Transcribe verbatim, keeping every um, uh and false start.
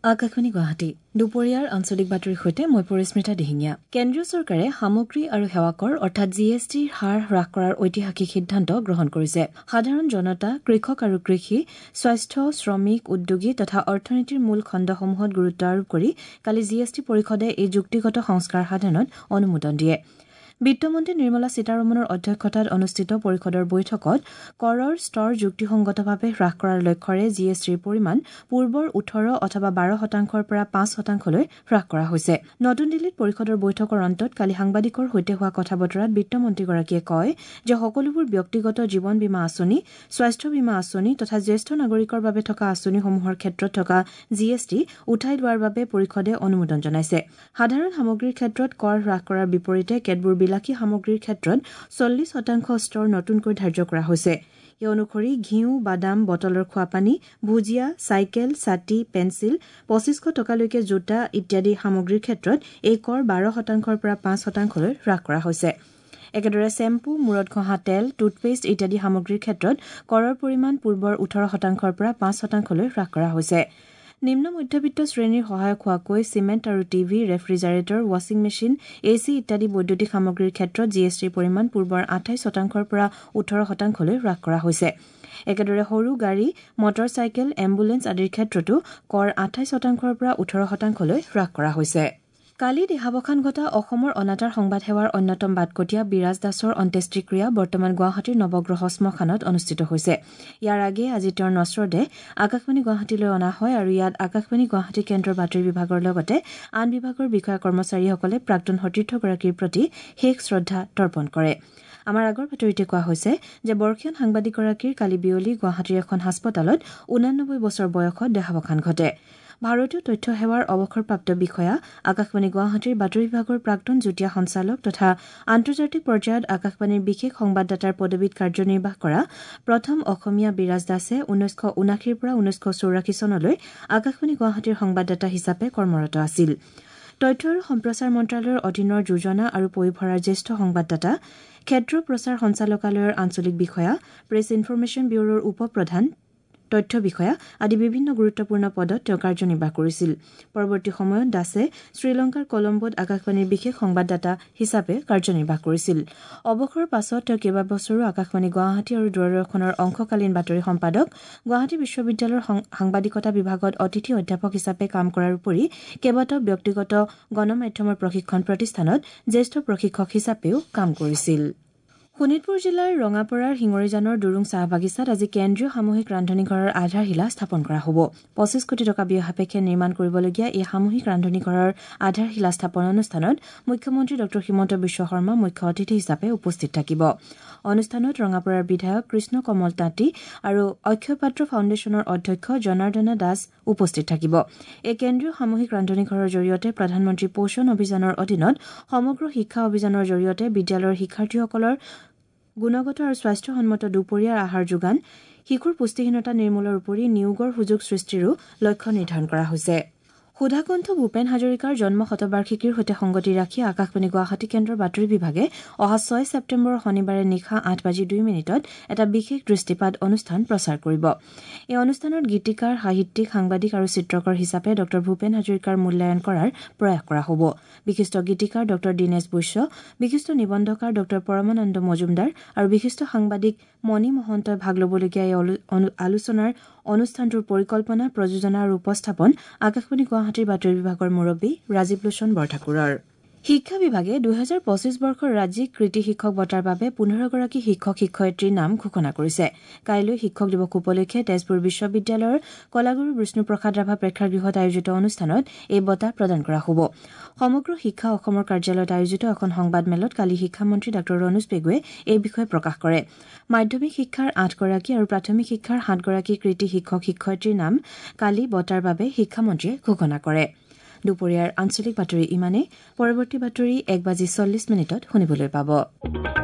আকাশবাণী গুৱাহাটী দুপৰীয়াৰ আঞ্চলিক বাতৰিৰ সৈতে মই পৰিস্মিতা দিহিঙীয়া। কেন্দ্ৰীয় চৰকাৰে সামগ্ৰী আৰু সেৱা কৰ অৰ্থাৎ জি এছ টিৰ হাৰ হ্ৰাস কৰাৰ ঐতিহাসিক সিদ্ধান্ত গ্ৰহণ কৰিছে। সাধাৰণ জনতা, কৃষক আৰু কৃষি, স্বাস্থ্য, শ্ৰমিক, উদ্যোগী তথা অৰ্থনীতিৰ মূল খণ্ডসমূহত গুৰুত্ব আৰোপ কৰি কালি জি এছ টি পৰিষদে এই যুক্তিগত সংস্কাৰ সাধনত অনুমোদন দিয়ে। বিত্তমন্ত্ৰী নিৰ্মলা সীতাৰমণৰ অধ্যক্ষতাত অনুষ্ঠিত পৰিষদৰ বৈঠকত কৰৰ স্তৰ যুক্তিসংগতভাৱে হ্ৰাস কৰাৰ লক্ষ্যৰে জি এছ টিৰ পৰিমাণ পূৰ্বৰ ওঠৰ অথবা বাৰ শতাংশৰ পৰা পাঁচ শতাংশলৈ হ্ৰাস কৰা হৈছে। নতুন দিল্লীত পৰিষদৰ বৈঠকৰ অন্তত কালি সাংবাদিকৰ সৈতে হোৱা কথা বতৰাত বিত্তমন্ত্ৰীগৰাকীয়ে কয় যে সকলোবোৰ ব্যক্তিগত জীৱন বীমা আঁচনি, স্বাস্থ্য বীমা আঁচনি তথা জ্যেষ্ঠ নাগৰিকৰ বাবে থকা আঁচনিসমূহৰ ক্ষেত্ৰত থকা জি এছ টি উঠাই লোৱাৰ বাবে পৰিষদে অনুমোদন জনাইছে। সাধাৰণ সামগ্ৰীৰ ক্ষেত্ৰত কৰ হ্ৰাস কৰাৰ বিপৰীতে কেতবোৰ বিলাসী সামগ্ৰীৰ ক্ষেত্ৰত চল্লিছ শতাংশ স্তৰ নতুনকৈ ধাৰ্য কৰা হৈছে। এই অনুসৰি ঘিউ, বাদাম, বটলৰ খোৱাপানী, ভুজিয়া, চাইকেল, ছাতি, পেন্সিল, পঁচিছশ টকালৈকে জোতা ইত্যাদি সামগ্ৰীৰ ক্ষেত্ৰত এই কৰ বাৰ শতাংশৰ পৰা পাঁচ শতাংশলৈ হ্ৰাস কৰা হৈছে। একেদৰে চেম্পু, মূৰত ঘঁহা তেল, টুথপেষ্ট ইত্যাদি সামগ্ৰীৰ ক্ষেত্ৰত কৰৰ পৰিমাণ পূৰ্বৰ ওঠৰ শতাংশৰ পৰা পাঁচ শতাংশলৈ হ্ৰাস কৰা হৈছে। নিম্ন মধ্যবিত্ত শ্ৰেণীৰ সহায়ক হোৱাকৈ চিমেণ্ট আৰু টিভি, ৰেফ্ৰিজাৰেটৰ, ৱাছিং মেচিন, এ চি ইত্যাদি বৈদ্যুতিক সামগ্ৰীৰ ক্ষেত্ৰত জি এছ টিৰ পৰিমাণ পূৰ্বৰ আঠাইছ শতাংশৰ পৰা ওঠৰ শতাংশলৈ হ্ৰাস কৰা হৈছে। একেদৰে সৰু গাড়ী, মটৰ চাইকেল, এম্বুলেন্স আদিৰ ক্ষেত্ৰতো কৰ আঠাইছ শতাংশৰ পৰা ওঠৰ শতাংশলৈ হ্ৰাস কৰা হৈছে। কালি দেহাৱসান ঘটা অসমৰ অনাতাঁৰ সংবাদ সেৱাৰ অন্যতম বাটকটীয়া বিৰাজ দাসৰ অন্ত্যেষ্টিক্ৰিয়া বৰ্তমান গুৱাহাটীৰ নৱগ্ৰহ শ্মশানত অনুষ্ঠিত হৈছে। ইয়াৰ আগেয়ে আজি তেওঁৰ নশ্বৰ আকাশবাণী গুৱাহাটীলৈ অনা হয় আৰু ইয়াত আকাশবাণী গুৱাহাটী কেন্দ্ৰৰ বাতৰি বিভাগৰ লগতে আন বিভাগৰ বিষয়া কৰ্মচাৰীসকলে প্ৰাক্তন সতীৰ্থগৰাকীৰ প্ৰতি শেষ শ্ৰদ্ধা তৰ্পণ কৰে। আমাৰ আগৰ বাতৰিতে কোৱা হৈছে যে বৰ্ষীয়ান সাংবাদিকগৰাকীৰ কালি বিয়লি গুৱাহাটীৰ এখন হাস্পতালত ঊনানব্বৈ বছৰ বয়সত দেহাৱসান ঘটে। ভাৰতীয় তথ্য সেৱাৰ অৱসৰপ্ৰাপ্ত বিষয়া, আকাশবাণী গুৱাহাটীৰ বাতৰি বিভাগৰ প্ৰাক্তন যুটীয়া সঞ্চালক তথা আন্তৰ্জাতিক পৰ্যায়ত আকাশবাণীৰ বিশেষ সংবাদদাতাৰ পদবীত কাৰ্যনিৰ্বাহ কৰা প্ৰথম অসমীয়া বিৰাজ দাসে ঊনৈছশ ঊনাশীৰ পৰা ঊনৈছশ চৌৰাশী চনলৈ আকাশবাণী গুৱাহাটীৰ সংবাদদাতা হিচাপে কৰ্মৰত আছিল। তথ্য আৰু সম্প্ৰচাৰ মন্ত্ৰালয়ৰ অধীনৰ যোজনা আৰু পৰিভৰাৰ জ্যেষ্ঠ সংবাদদাতা, ক্ষেত্ৰ প্ৰচাৰ সঞ্চালকালয়ৰ আঞ্চলিক বিষয়া, প্ৰেছ ইনফৰমেশ্যন ব্যুৰোৰ উপ প্ৰধান, তথ্য বিষয়া আদি বিভিন্ন গুৰুত্বপূৰ্ণ পদত তেওঁ কাৰ্যনিৰ্বাহ কৰিছিল। পৰৱৰ্তী সময়ত দাসে শ্ৰীলংকাৰ কলম্বোত আকাশবাণীৰ বিশেষ সংবাদদাতা হিচাপে কাৰ্যনিৰ্বাহ কৰিছিল। অৱসৰৰ পাছত তেওঁ কেইবাবছৰো আকাশবাণী গুৱাহাটী আৰু দূৰদৰ্শনৰ অংশকালীন বাতৰি সম্পাদক, গুৱাহাটী বিশ্ববিদ্যালয়ৰ সাংবাদিকতা বিভাগত অতিথি অধ্যাপক হিচাপে কাম কৰাৰ উপৰি কেইবাটাও ব্যক্তিগত গণমাধ্যমৰ প্ৰশিক্ষণ প্ৰতিষ্ঠানত জ্যেষ্ঠ প্ৰশিক্ষক হিচাপেও কাম কৰিছিল। শোণিতপুৰ জিলাৰ ৰঙাপৰাৰ শিঙৰিজানৰ দুৰুং চাহ বাগিচাত আজি কেন্দ্ৰীয় সামূহিক ৰান্ধনীঘৰৰ আধাৰশিলা স্থাপন কৰা হ'ব। পঁচিছ কোটি টকা ব্যয় সাপেক্ষে নিৰ্মাণ কৰিবলগীয়া এই সামূহিক ৰান্ধনীঘৰৰ আধাৰশিলা স্থাপন অনুষ্ঠানত মুখ্যমন্ত্ৰী ডঃ হিমন্ত বিশ্ব শৰ্মা মুখ্য অতিথি হিচাপে উপস্থিত থাকিব। অনুষ্ঠানত ৰঙাপৰাৰ বিধায়ক কৃষ্ণ কমল তাঁতী আৰু অক্ষয় পাত্ৰ ফাউণ্ডেশ্যনৰ অধ্যক্ষ জনাৰ্দনা দাস উপস্থিত থাকিব। এই কেন্দ্ৰীয় সামূহিক ৰান্ধনীঘৰৰ জৰিয়তে প্ৰধানমন্ত্ৰী পোষণ অভিযানৰ অধীনত সমগ্ৰ শিক্ষা অভিযানৰ জৰিয়তে বিদ্যালয়ৰ শিক্ষাৰ্থীসকলৰ গুণগত আৰু স্বাস্থ্যসন্মত দুপৰীয়াৰ আহাৰ যোগান, শিশুৰ পুষ্টিহীনতা নিৰ্মূলৰ উপৰি নিয়োগৰ সুযোগ সৃষ্টিৰো লক্ষ্য নিৰ্ধাৰণ কৰা হৈছে। সুধাকণ্ঠ ভূপেন হাজৰিকাৰ জন্ম শতবাৰ্ষিকীৰ সৈতে সংগতি ৰাখি আকাশবাণী গুৱাহাটী কেন্দ্ৰৰ বাতৰি বিভাগে অহা ছয় ছেপ্টেম্বৰৰ শনিবাৰে নিশা আঠ বাজি দুই মিনিটত এটা বিশেষ দৃষ্টিপাত অনুষ্ঠান প্ৰচাৰ কৰিব। এই অনুষ্ঠানত গীতিকাৰ, সাহিত্যিক, সাংবাদিক আৰু চিত্ৰকৰ হিচাপে ড ভূপেন হাজৰিকাৰ মূল্যায়ন কৰাৰ প্ৰয়াস কৰা হ'ব। বিশিষ্ট গীতিকাৰ ড দীনেশ বৈশ্য, বিশিষ্ট নিবন্ধকাৰ ড পৰমানন্দ মজুমদাৰ আৰু বিশিষ্ট সাংবাদিক মণি মহন্তই ভাগ ল'বলগীয়া এই আলোচনাৰ অনুষ্ঠানটোৰ পৰিকল্পনা, প্ৰযোজনা আৰু উপস্থাপন আকাশবাণী গুৱাহাটীৰ বাতৰি বিভাগৰ মুৰব্বী ৰাজীৱ লোচন বৰঠাকুৰৰ। শিক্ষা বিভাগে দুহেজাৰ পঁচিছ বৰ্ষৰ ৰাজ্যিক কৃতি শিক্ষক বঁটাৰ বাবে পোন্ধৰগৰাকী শিক্ষক শিক্ষয়িত্ৰীৰ নাম ঘোষণা কৰিছে। কাইলৈ শিক্ষক দিৱস উপলক্ষে তেজপুৰ বিশ্ববিদ্যালয়ৰ কলাগুৰু বিষ্ণুপ্ৰসাদ ৰাভা প্ৰেক্ষাগৃহত আয়োজিত অনুষ্ঠানত এই বঁটা প্ৰদান কৰা হ'ব। সমগ্ৰ শিক্ষা অসমৰ কাৰ্যালয়ত আয়োজিত এখন সংবাদমেলত কালি শিক্ষামন্ত্ৰী ডাঃ ৰণোজ পেগুৱে এই বিষয়ে প্ৰকাশ কৰে। মাধ্যমিক শিক্ষাৰ আঠগৰাকী আৰু প্ৰাথমিক শিক্ষাৰ সাতগৰাকী কৃতি শিক্ষক শিক্ষয়িত্ৰীৰ নাম কালি বঁটাৰ বাবে শিক্ষামন্ত্ৰীয়ে ঘোষণা কৰে। দুপৰীয়াৰ আঞ্চলিক বাতৰি ইমানেই। পৰৱৰ্তী বাতৰি এক বাজি চল্লিছ মিনিটত শুনিবলৈ পাব।